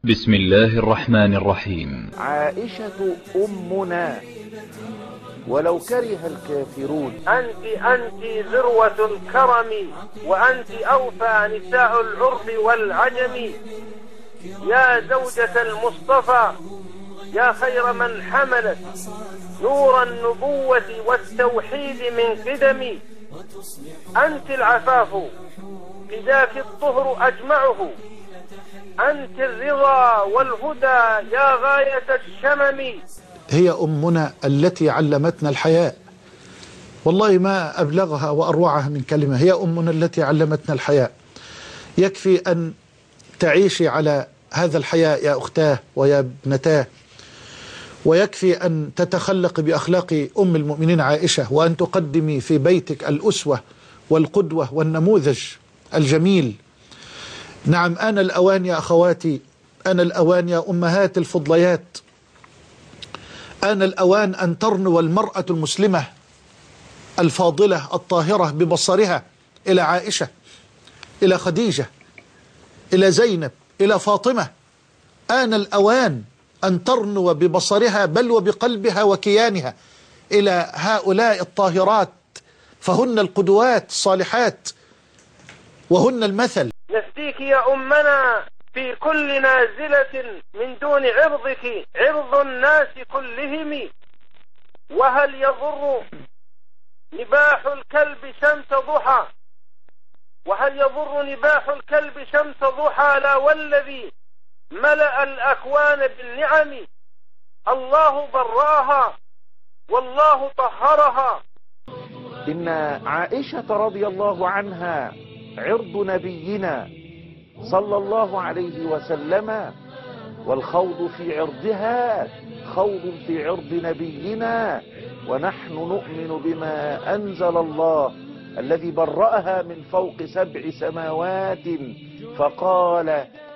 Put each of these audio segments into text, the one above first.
بسم الله الرحمن الرحيم. عائشة أمنا ولو كره الكافرون. أنت ذروة الكرم، وأنت أوفى نساء العرب والعجم. يا زوجة المصطفى، يا خير من حملت نور النبوة والتوحيد من قدم. أنت العفاف فداك الطهر أجمعه، أنت الرضا والهدى يا غاية الشمم. هي أمنا التي علمتنا الحياء، والله ما أبلغها وأروعها من كلمة. هي أمنا التي علمتنا الحياء. يكفي أن تعيشي على هذا الحياء يا أختاه ويا ابنتاه، ويكفي أن تتخلق بأخلاق أم المؤمنين عائشة، وأن تقدمي في بيتك الأسوة والقدوة والنموذج الجميل. نعم، آن الأوان يا أخواتي، آن الأوان يا أمهات الفضليات، آن الأوان أن ترنو المرأة المسلمة الفاضلة الطاهرة ببصرها إلى عائشة، إلى خديجة، إلى زينب، إلى فاطمة. آن الأوان أن ترنو ببصرها بل وبقلبها وكيانها إلى هؤلاء الطاهرات، فهن القدوات الصالحات وهن المثل. نفديك يا أمنا في كل نازلة من دون عرضك عرض الناس كلهم. وهل يضر نباح الكلب شمس ضحى، وهل يضر نباح الكلب شمس ضحى؟ لا والذي ملأ الأكوان بالنعم. الله برأها والله طهرها. إن عائشة رضي الله عنها عرض نبينا صلى الله عليه وسلم، والخوض في عرضها خوض في عرض نبينا، ونحن نؤمن بما أنزل الله الذي برأها من فوق 7 سماوات فقال: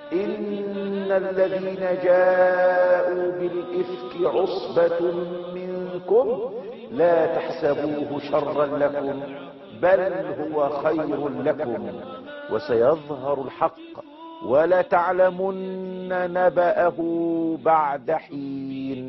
إن الذين جاءوا بالإفك عصبة منكم لا تحسبوه شرا لكم بل هو خير لكم وسيظهر الحق ولتعلمن نبأه بعد حين.